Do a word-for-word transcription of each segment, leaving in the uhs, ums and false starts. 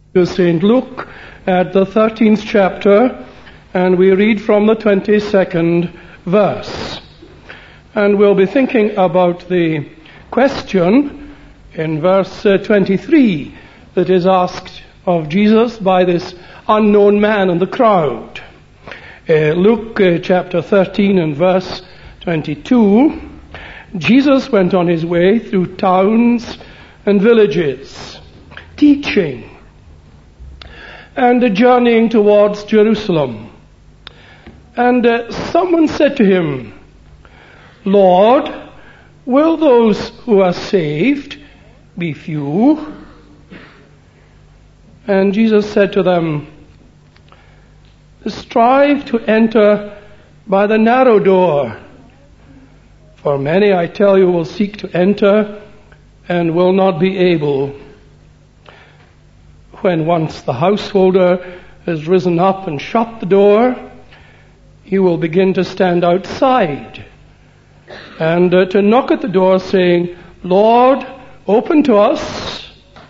To Saint Luke at the thirteenth chapter, and we read from the twenty-second verse. And we'll be thinking about the question in verse uh, twenty-three that is asked of Jesus by this unknown man in the crowd. Uh, Luke uh, chapter thirteen and verse twenty-two, Jesus went on his way through towns and villages, teaching and journeying towards Jerusalem. And uh, someone said to him, "Lord, will those who are saved be few?" And Jesus said to them, "Strive to enter by the narrow door, for many, I tell you, will seek to enter and will not be able. When once the householder has risen up and shut the door, he will begin to stand outside and uh, to knock at the door, saying, 'Lord, open to us.'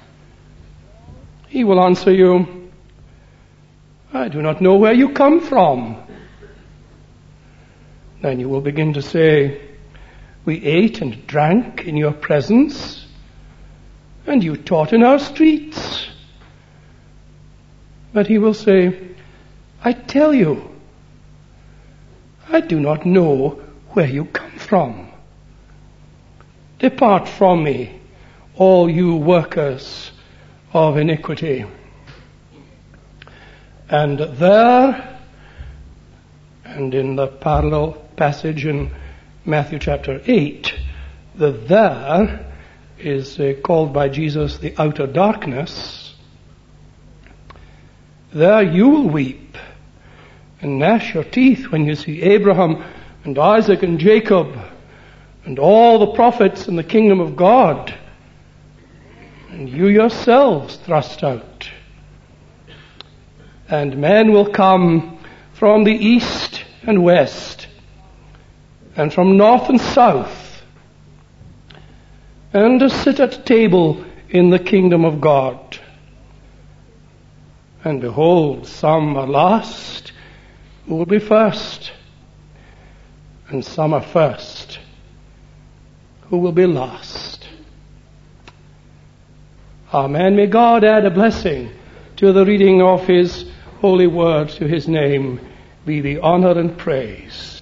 He will answer you, 'I do not know where you come from.' Then you will begin to say, 'We ate and drank in your presence, and you taught in our streets.' But he will say, 'I tell you, I do not know where you come from. Depart from me, all you workers of iniquity.' And there, and in the parallel passage in Matthew chapter eight, the there is uh, called by Jesus the outer darkness. There you will weep and gnash your teeth when you see Abraham and Isaac and Jacob and all the prophets in the kingdom of God, and you yourselves thrust out. And men will come from the east and west, and from north and south, and to sit at table in the kingdom of God. And behold, some are last who will be first, and some are first who will be last." Amen. May God add a blessing to the reading of His holy word. To His name be the honor and praise.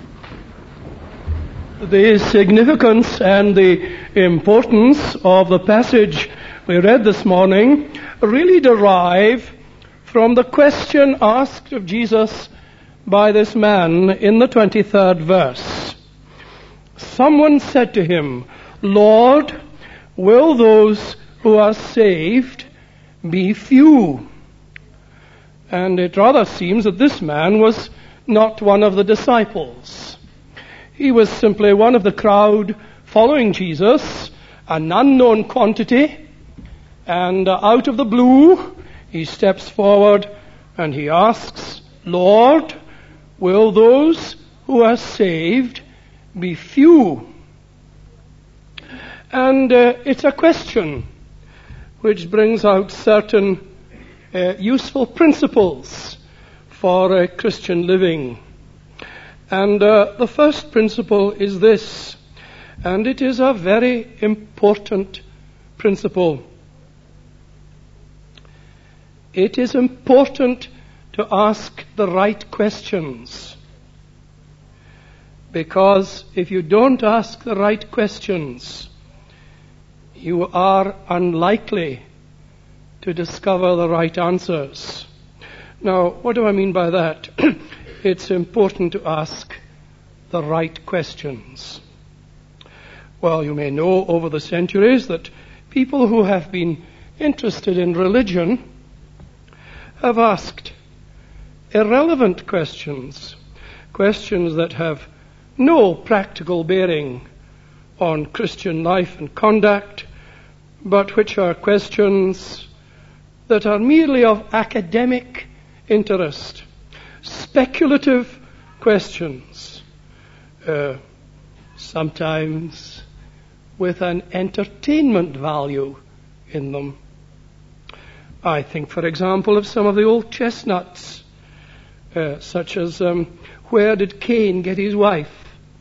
The significance and the importance of the passage we read this morning really derive from the question asked of Jesus by this man in the twenty-third verse. Someone said to him, "Lord, will those who are saved be few?" And it rather seems that this man was not one of the disciples. He was simply one of the crowd following Jesus, an unknown quantity, and uh, out of the blue, he steps forward and he asks, "Lord, will those who are saved be few?" And uh, it's a question which brings out certain uh, useful principles for uh, Christian living. And uh, the first principle is this, and it is a very important principle. It is important to ask the right questions, because if you don't ask the right questions, you are unlikely to discover the right answers. Now, what do I mean by that? It's important to ask the right questions. Well, you may know over the centuries that people who have been interested in religion have asked irrelevant questions, questions that have no practical bearing on Christian life and conduct, but which are questions that are merely of academic interest, speculative questions, uh, sometimes with an entertainment value in them. I think, for example, of some of the old chestnuts, uh, such as um, where did Cain get his wife?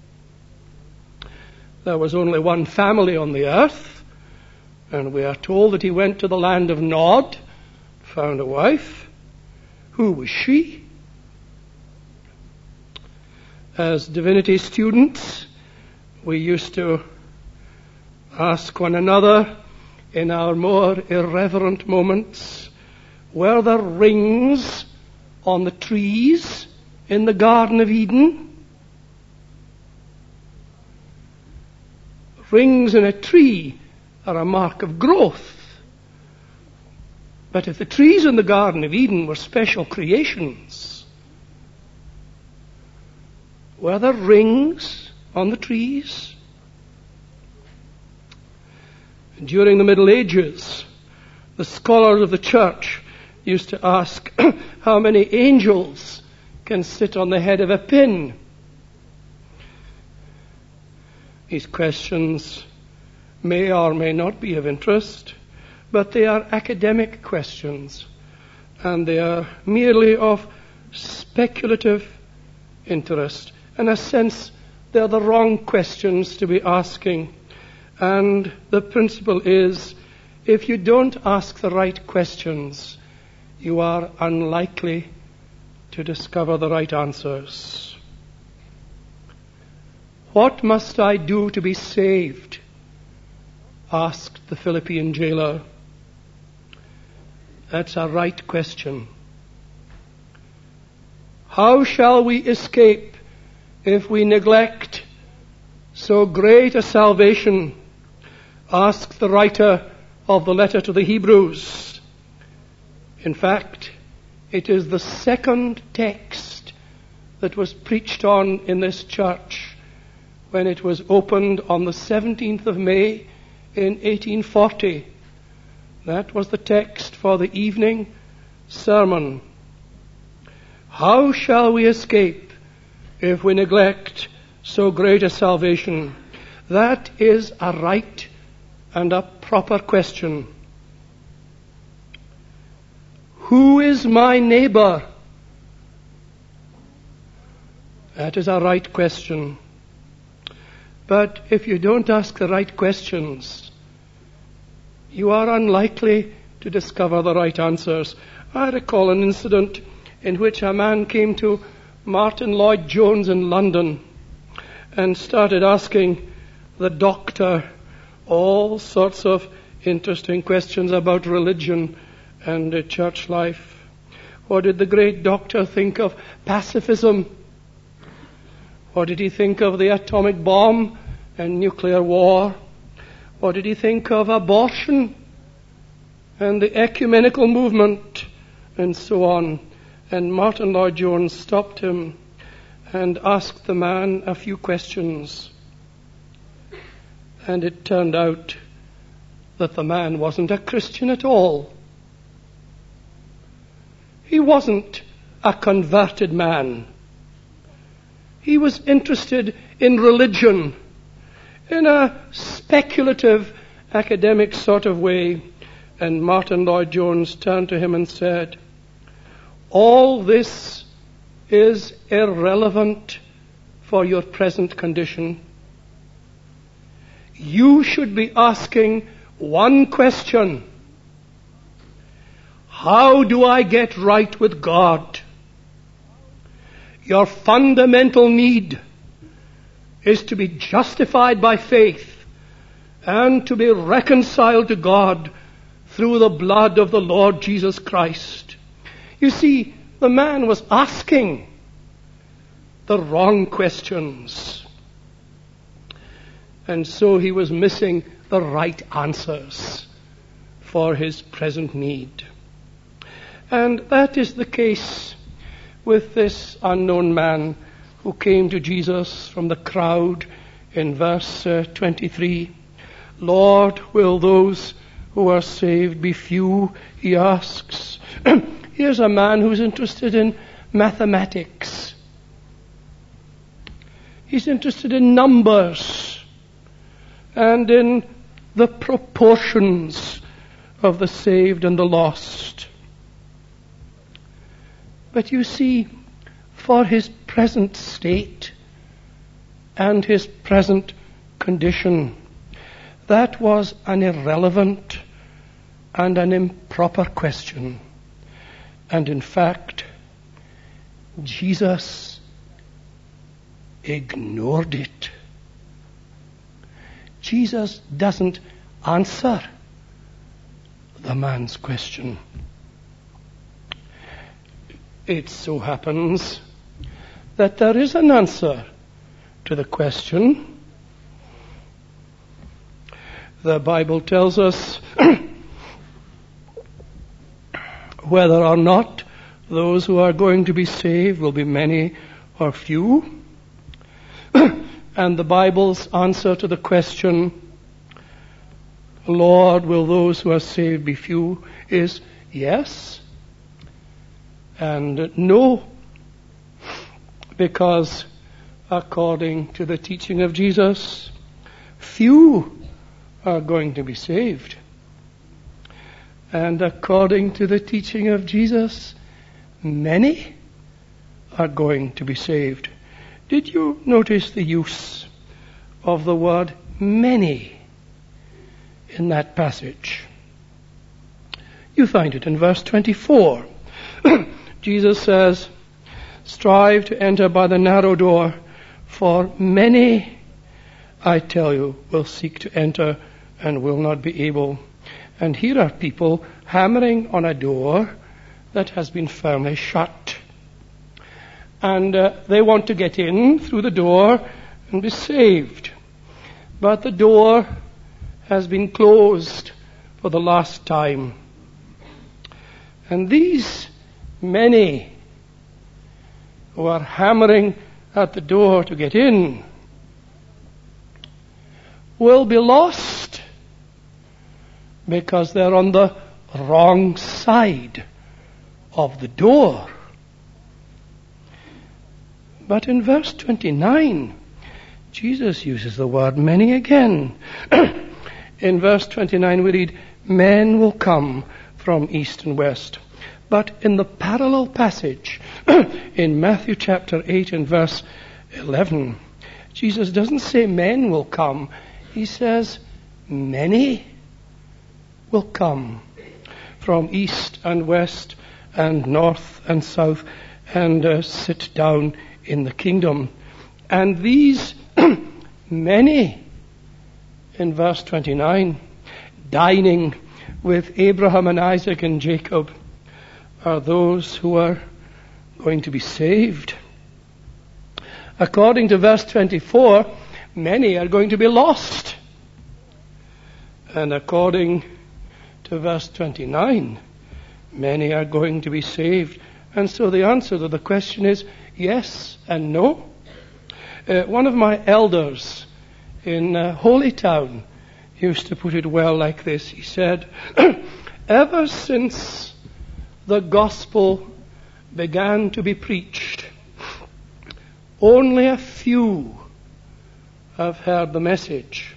There was only one family on the earth, and we are told that he went to the land of Nod, found a wife. Who was she? As divinity students, we used to ask one another in our more irreverent moments, were there rings on the trees in the Garden of Eden? Rings in a tree are a mark of growth. But if the trees in the Garden of Eden were special creations, were there rings on the trees? During the Middle Ages, the scholars of the church used to ask how many angels can sit on the head of a pin. These questions may or may not be of interest, but they are academic questions, and they are merely of speculative interest. In a sense, they're the wrong questions to be asking. And the principle is, if you don't ask the right questions, you are unlikely to discover the right answers. What must I do to be saved? Asked the Philippian jailer. That's a right question. How shall we escape if we neglect so great a salvation? Asked the writer of the letter to the Hebrews. In fact, it is the second text that was preached on in this church when it was opened on the seventeenth of May in eighteen forty. That was the text for the evening sermon. How shall we escape if we neglect so great a salvation? That is a right and a proper question. Who is my neighbor? That is a right question. But if you don't ask the right questions, you are unlikely to discover the right answers. I recall an incident in which a man came to Martin Lloyd-Jones in London and started asking the doctor all sorts of interesting questions about religion and uh, church life. What did the great doctor think of pacifism? What did he think of the atomic bomb and nuclear war? What did he think of abortion and the ecumenical movement and so on? And Martin Lloyd-Jones stopped him and asked the man a few questions. And it turned out that the man wasn't a Christian at all. He wasn't a converted man. He was interested in religion in a speculative, academic sort of way. And Martin Lloyd-Jones turned to him and said, all this is irrelevant for your present condition. You should be asking one question. How do I get right with God? Your fundamental need is to be justified by faith and to be reconciled to God through the blood of the Lord Jesus Christ. You see, the man was asking the wrong questions. And so he was missing the right answers for his present need. And that is the case with this unknown man who came to Jesus from the crowd in verse uh, twenty-three. Lord, will those who are saved be few? He asks. Here's a man who's interested in mathematics. He's interested in numbers and in the proportions of the saved and the lost. But you see, for his present state and his present condition, that was an irrelevant and an improper question. And in fact, Jesus ignored it. Jesus doesn't answer the man's question. It so happens that there is an answer to the question. The Bible tells us whether or not those who are going to be saved will be many or few. And the Bible's answer to the question, Lord, will those who are saved be few, is yes and no. Because according to the teaching of Jesus, few are going to be saved. And according to the teaching of Jesus, many are going to be saved. Did you notice the use of the word many in that passage? You find it in verse twenty-four. Jesus says, strive to enter by the narrow door, for many, I tell you, will seek to enter and will not be able. And here are people hammering on a door that has been firmly shut. And uh, they want to get in through the door and be saved. But the door has been closed for the last time. And these many who are hammering at the door to get in will be lost because they're on the wrong side of the door. But in verse twenty-nine, Jesus uses the word many again. In verse twenty-nine we read, men will come from east and west. But in the parallel passage, in Matthew chapter eight and verse eleven, Jesus doesn't say men will come. He says many will come from east and west and north and south and uh, sit down in the kingdom. And these many, in verse twenty-nine, dining with Abraham and Isaac and Jacob, are those who are going to be saved. According to verse twenty-four, many are going to be lost. And according to verse twenty-nine, many are going to be saved. And so the answer to the question is yes and no. Uh, one of my elders in uh, Holytown used to put it well like this. He said, ever since the gospel began to be preached, only a few have heard the message.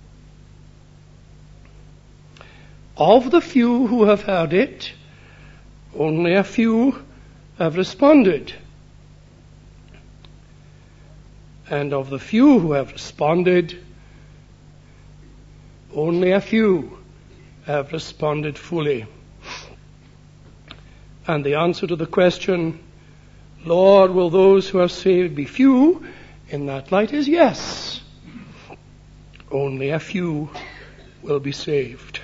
Of the few who have heard it, only a few have responded. And of the few who have responded, only a few have responded fully. And the answer to the question, Lord, will those who are saved be few, in that light is yes. Only a few will be saved.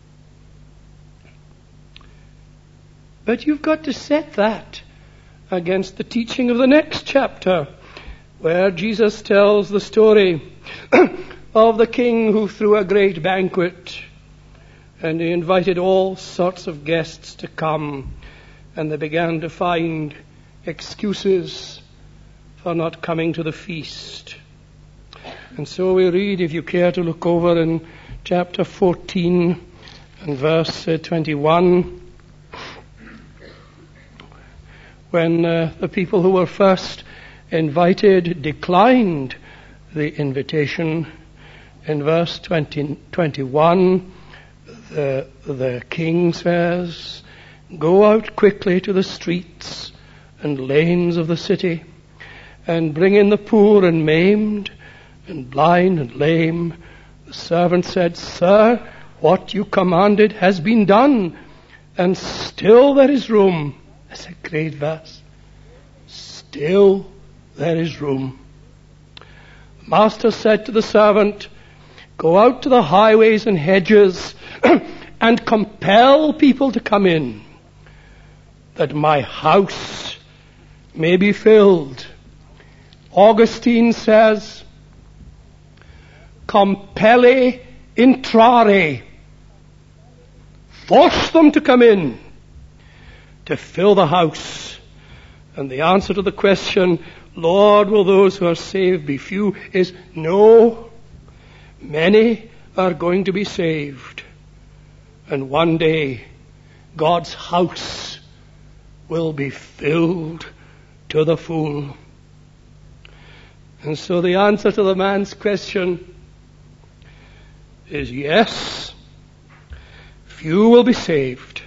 But you've got to set that against the teaching of the next chapter, where Jesus tells the story of the king who threw a great banquet, and he invited all sorts of guests to come, and they began to find excuses for not coming to the feast. And so we read, if you care to look over in chapter fourteen and verse uh, twenty-one, when uh, the people who were first invited declined the invitation. In verse twenty, twenty-one, the, the king says, go out quickly to the streets and lanes of the city, and bring in the poor and maimed, and blind and lame. The servant said, Sir, what you commanded has been done, and still there is room. That's a great verse. Still there is room. The master said to the servant, Go out to the highways and hedges and compel people to come in, that my house may be filled. Augustine says, compelle intrare. Force them to come in, to fill the house. And the answer to the question, Lord, will those who are saved be few, is no. Many are going to be saved. And one day, God's house will be filled to the full. And so the answer to the man's question is yes, few will be saved.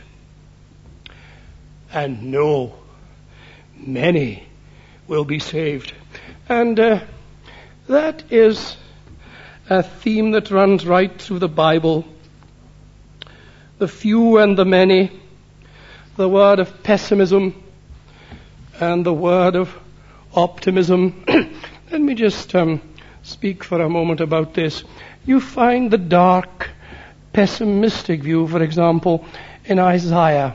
And no, many will be saved. And uh, that is a theme that runs right through the Bible. The few and the many, the word of pessimism and the word of optimism. Let me just um, speak for a moment about this. You find the dark, pessimistic view, for example, in Isaiah.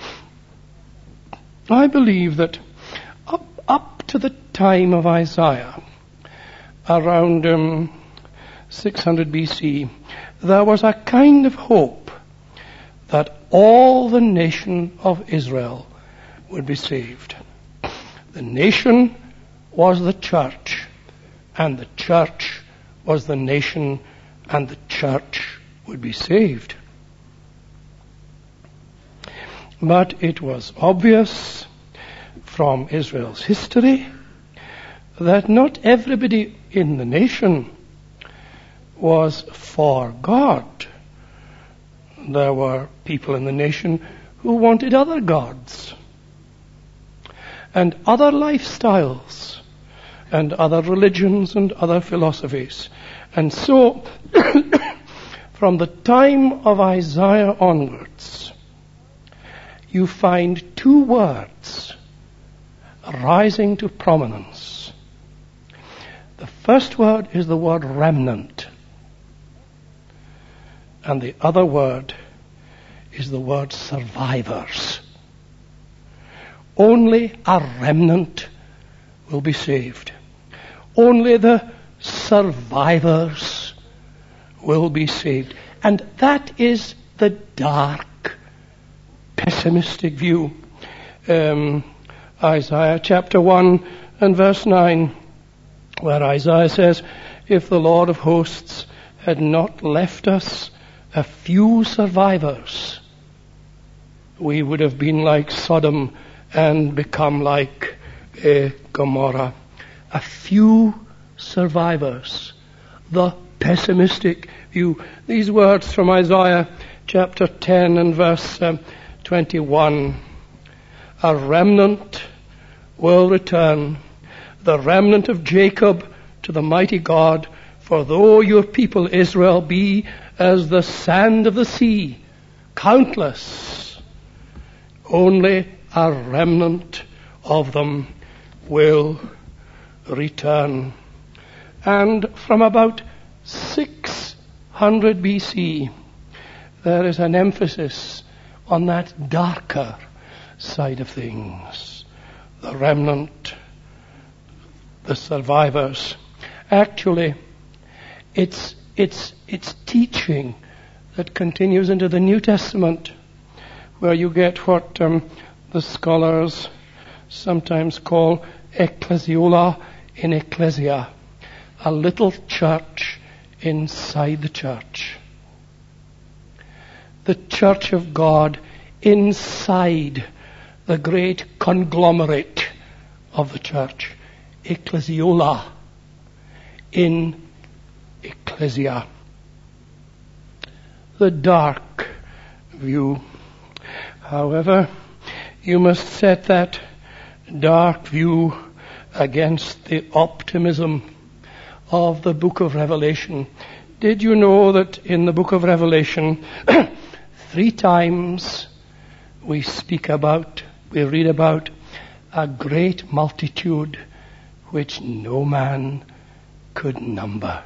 I believe that up, up to the time of Isaiah, around um, six hundred B C, there was a kind of hope that all the nation of Israel would be saved. The nation was the church, and the church was the nation, and the church would be saved. But it was obvious from Israel's history that not everybody in the nation was for God. There were people in the nation who wanted other gods and other lifestyles and other religions and other philosophies. And so, from the time of Isaiah onwards, you find two words rising to prominence. The first word is the word remnant. And the other word is the word survivors. Only a remnant will be saved. Only the survivors will be saved. And that is the dark, pessimistic view. Um, Isaiah chapter one and verse nine, where Isaiah says, if the Lord of hosts had not left us a few survivors, we would have been like Sodom and become like uh, Gomorrah. A few survivors. The pessimistic view. These words from Isaiah chapter ten and verse um, twenty-one. A remnant will return, the remnant of Jacob to the mighty God. For though your people Israel be as the sand of the sea, countless, only a remnant of them will return. And from about six hundred B C, there is an emphasis on that darker side of things. The remnant, the survivors. Actually, it's it's it's teaching that continues into the New Testament, where you get what um, the scholars sometimes call ecclesiola in ecclesia, a little church inside the church. The church of God inside the great conglomerate of the church. Ecclesiola in ecclesia. The dark view. However, you must set that dark view against the optimism of the book of Revelation. Did you know that in the book of Revelation, three times we speak about, we read about a great multitude which no man could number.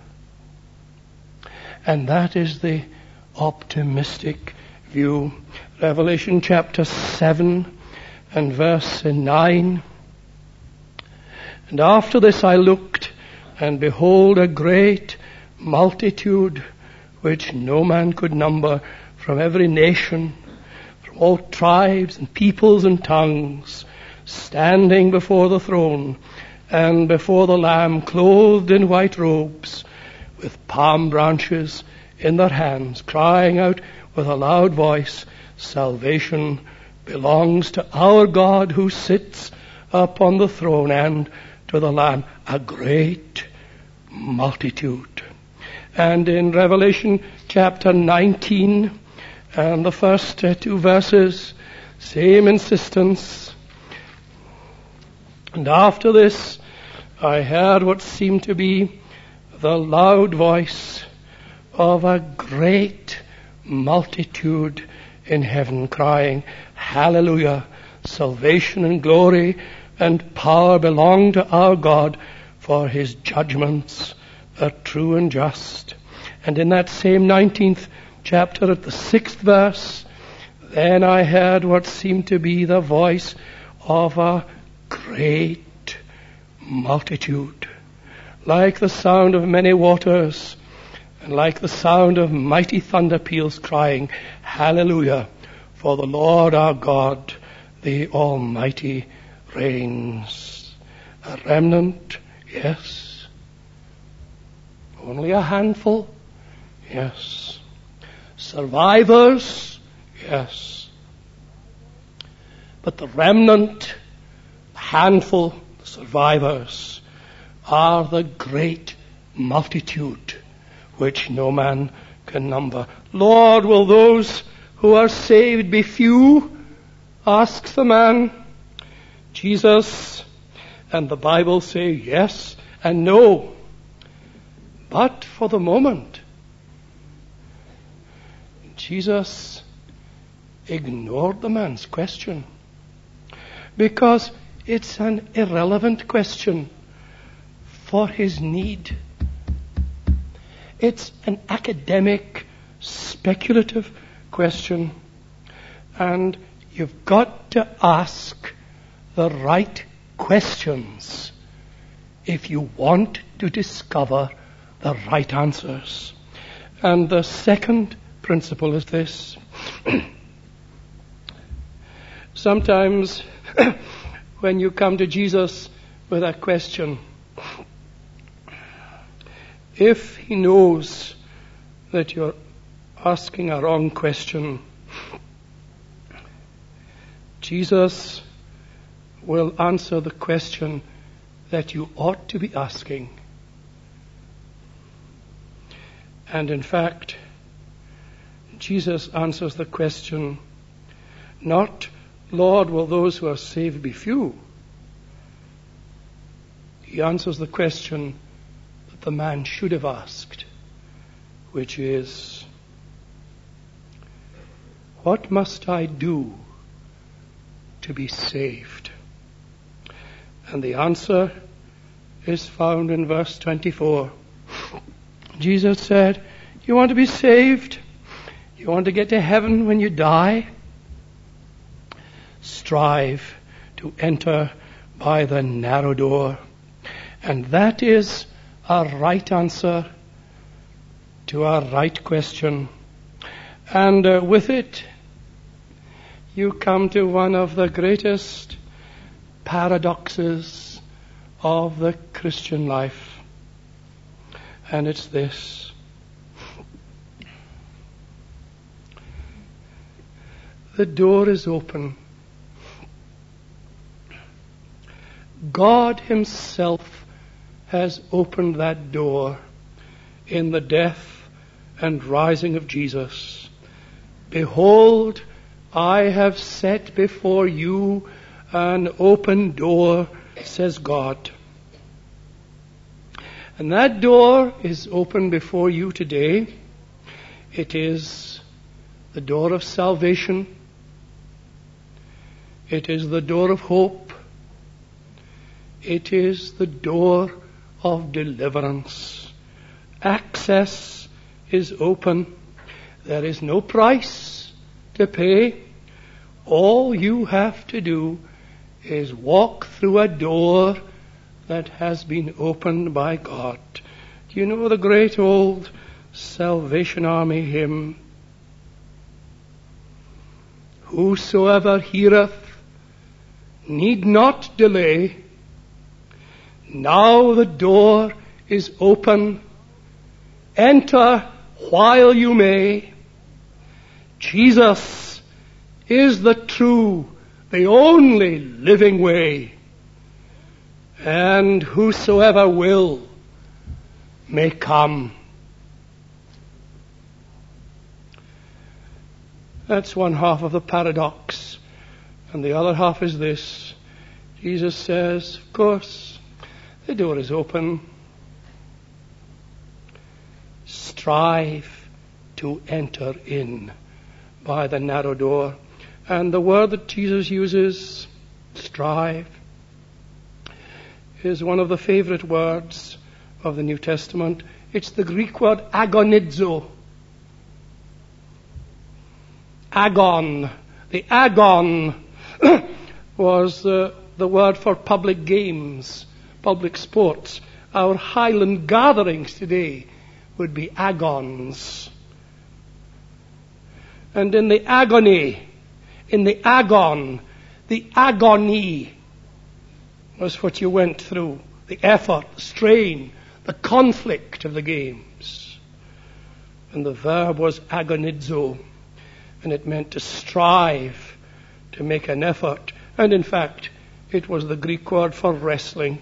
And that is the optimistic view. Revelation chapter seven and verse nine. And after this I looked, and behold, a great multitude which no man could number, from every nation, from all tribes and peoples and tongues, standing before the throne and before the Lamb, clothed in white robes, with palm branches in their hands, crying out with a loud voice, Salvation belongs to our God who sits upon the throne and to the Lamb. A great multitude. And in Revelation chapter nineteen, and the first uh, two verses, same insistence. And after this, I heard what seemed to be the loud voice of a great multitude in heaven, crying, Hallelujah! Salvation and glory and power belong to our God, for his judgments are true and just. And in that same nineteenth chapter, at the sixth verse, then I heard what seemed to be the voice of a great multitude, like the sound of many waters, and like the sound of mighty thunder peals, crying, Hallelujah! For the Lord our God, the Almighty, reigns. A remnant, yes. Only a handful, yes. Survivors, yes. But the remnant, the handful, the survivors, are the great multitude which no man can number. Lord, will those who are saved be few? Asks the man. Jesus and the Bible say yes and no. But for the moment, Jesus ignored the man's question, because it's an irrelevant question for his need. It's an academic, speculative question, and you've got to ask the right questions if you want to discover the right answers. And the second principle is this. Sometimes when you come to Jesus with a question, if he knows that you're asking a wrong question, Jesus will answer the question that you ought to be asking. And in fact, Jesus answers the question, not, Lord, will those who are saved be few? He answers the question that the man should have asked, which is, what must I do to be saved? And the answer is found in verse twenty-four. Jesus said, you want to be saved? You want to get to heaven when you die? Strive to enter by the narrow door. And that is a right answer to a right question. And uh, with it, you come to one of the greatest paradoxes of the Christian life. And it's this. The door is open. God himself has opened that door in the death and rising of Jesus. Behold, I have set before you an open door, says God. And that door is open before you today. It is the door of salvation. It is the door of hope. It is the door of deliverance. Access is open. There is no price to pay. All you have to do is walk through a door that has been opened by God. Do you know the great old Salvation Army hymn? Whosoever heareth need not delay. Now the door is open. Enter while you may. Jesus is the true, the only living way. And whosoever will may come. That's one half of the paradox. And the other half is this. Jesus says, of course, the door is open. Strive to enter in by the narrow door. And the word that Jesus uses, strive, is one of the favorite words of the New Testament. It's the Greek word agonizo. Agon. The agon was uh, the word for public games, public sports. Our Highland gatherings today would be agons. And in the agony, in the agon, the agony was what you went through, the effort, the strain, the conflict of the games. And the verb was agonizo, and it meant to strive, to make an effort. And in fact, it was the Greek word for wrestling.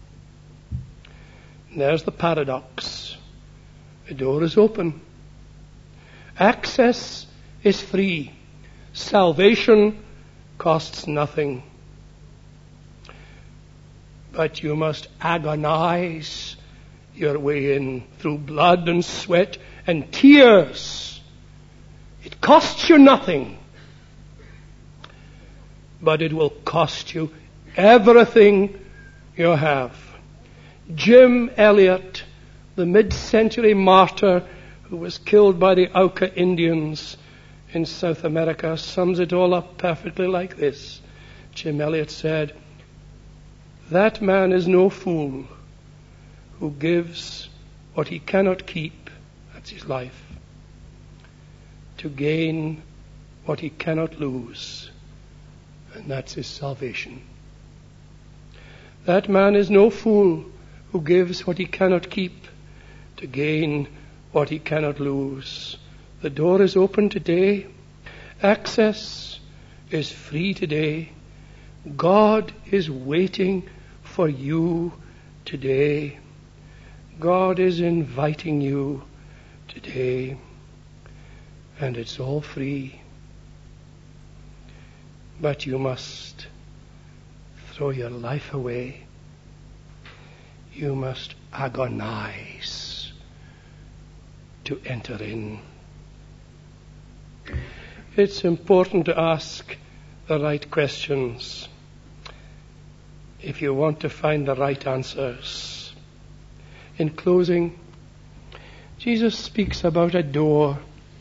And there's the paradox. The door is open. Access is free. Salvation costs nothing. But you must agonize your way in through blood and sweat and tears. It costs you nothing. But it will cost you everything you have. Jim Elliot, the mid-century martyr who was killed by the Auca Indians in South America, sums it all up perfectly like this. Jim Elliot said, "That man is no fool who gives what he cannot keep," that's his life, "to gain what he cannot lose," and that's his salvation. That man is no fool who gives what he cannot keep to gain what he cannot lose. The door is open today. Access is free today. God is waiting for you today. God is inviting you today. And it's all free. But you must throw your life away. You must agonize to enter in. It's important to ask the right questions if you want to find the right answers. In closing, Jesus speaks about a door.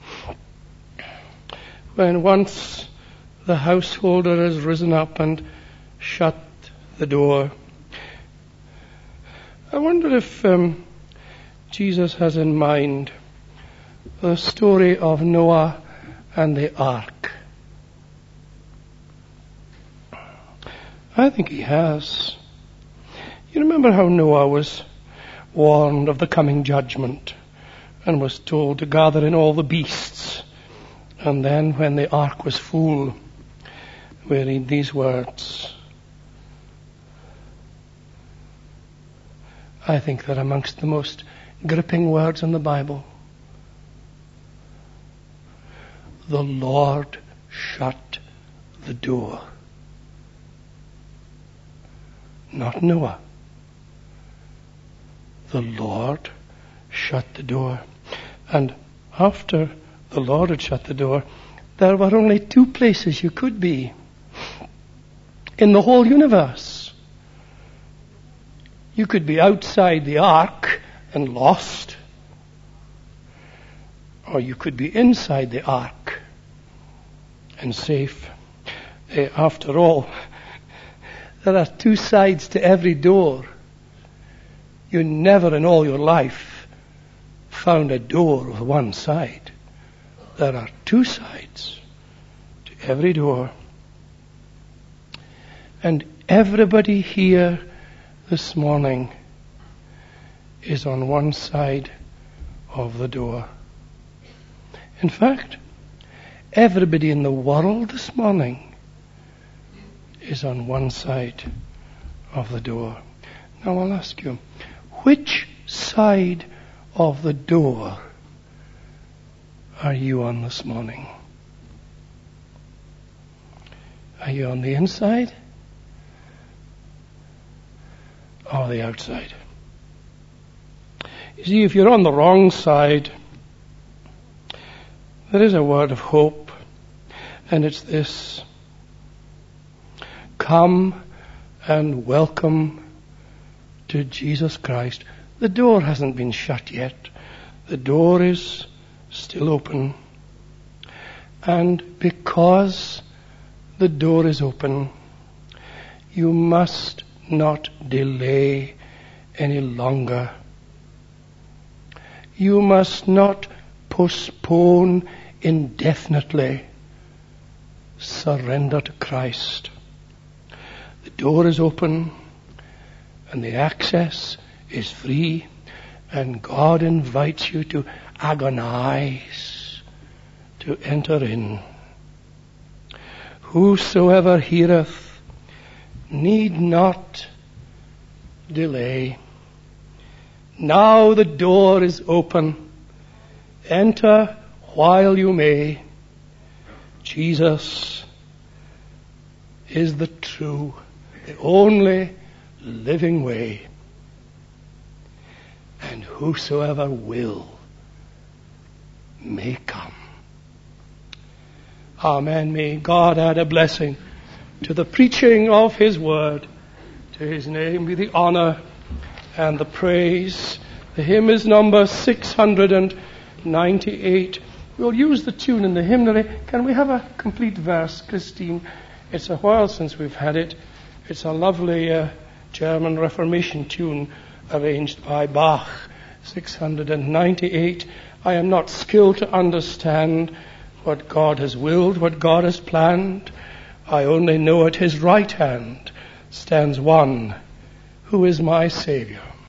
When once the householder has risen up and shut the door, I wonder if um, Jesus has in mind the story of Noah and the ark. I think he has. You remember how Noah was warned of the coming judgment and was told to gather in all the beasts. And then when the ark was full, we read these words. I think they're amongst the most gripping words in the Bible. The Lord shut the door. not Noah. The Lord shut the door. And after the Lord had shut the door, there were only two places you could be in the whole universe. You could be outside the ark and lost, or you could be inside the ark and safe. Uh, after all, there are two sides to every door. You never in all your life found a door with one side. There are two sides to every door. And everybody here this morning is on one side of the door. In fact, everybody in the world this morning is on one side of the door. Now I'll ask you, which side of the door are you on this morning? Are you on the inside or the outside? You see, if you're on the wrong side, there is a word of hope, and it's this: come and welcome to Jesus Christ. The door hasn't been shut yet. The door is still open. And because the door is open, you must not delay any longer. You must not postpone indefinitely. Surrender to Christ. The door is open and the access is free, and God invites you to agonize, to enter in. Whosoever heareth need not delay. Now the door is open. Enter while you may. Jesus is the true, the only living way. And whosoever will may come. Amen. May God add a blessing to the preaching of His word. To His name be the honor and the praise. The hymn is number six hundred ninety-eight. We'll use the tune in the hymnary. Can we have a complete verse, Christine? It's a while since we've had it. It's a lovely uh, German Reformation tune arranged by Bach. six hundred ninety-eight. I am not skilled to understand what God has willed, what God has planned. I only know at His right hand stands one who is my Savior.